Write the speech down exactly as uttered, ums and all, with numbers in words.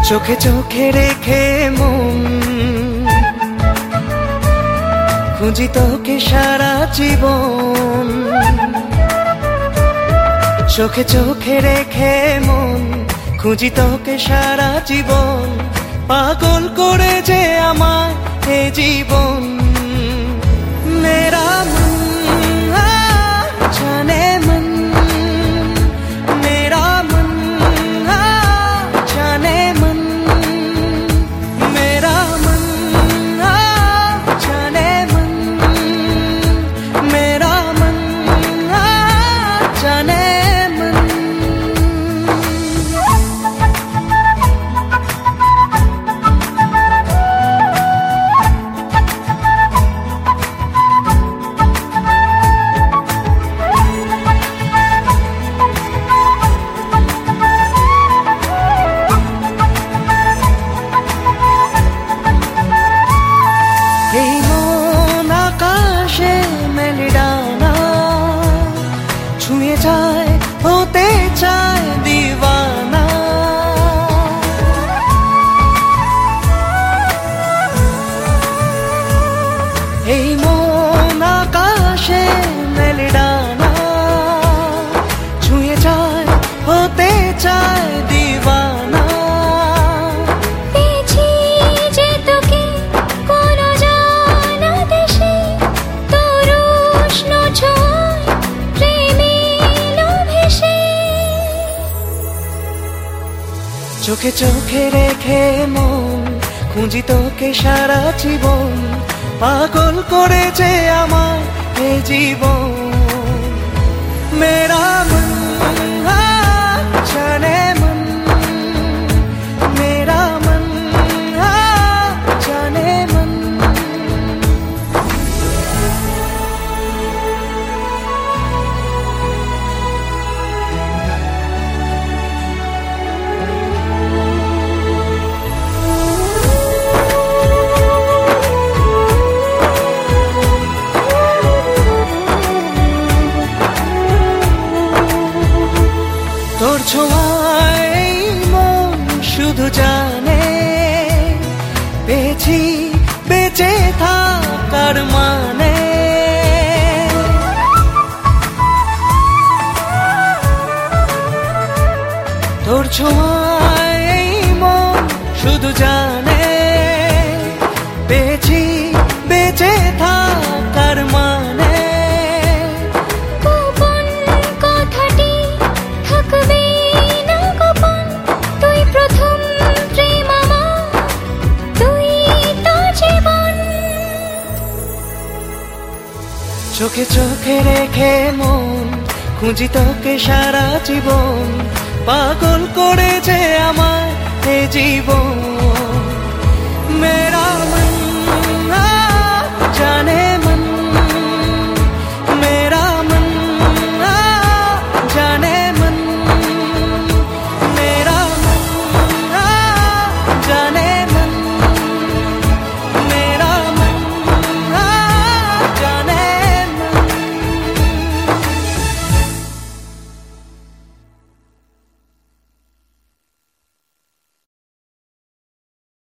চোখে চোখে রেখে মন খুঁজি তোকে সারা জীবন। চোখে চোখে রেখে মন খুঁজি তোকে সারা জীবন। পাগল করে যে আমার এ জীবন। মেরা মন জানে মন, মেরা মন জানে মন, মেরা মন জানে মন, মেরা মন জানে মন। এই মন আকাশে মেলে ডানা, ছুঁয়ে যায় হতে চায় দিওয়ানা। এই মন আকাশে মেলে ডানা, ছুঁয়ে যায় হতে চায় দিওয়ানা। চোখে চোখে রেখে মন খুঁজি তোকে সারা জীবন। পাগল করেছে আমার এ জীবন। মেরা মন জানে মন, মেরা মন জানে মন। তোর ছোঁয়ায় মন শুধু জানে পেয়েছি বেঁচে থাকার মানে। তোর ছোঁয়ায় মন শুধু জানে পেয়েছি বেঁচে থাকার মানে। চোখে চোখে রেখে মন খুঁজি তোকে সারা জীবন। পাগল করেছে আমার এ জীবন। মেরা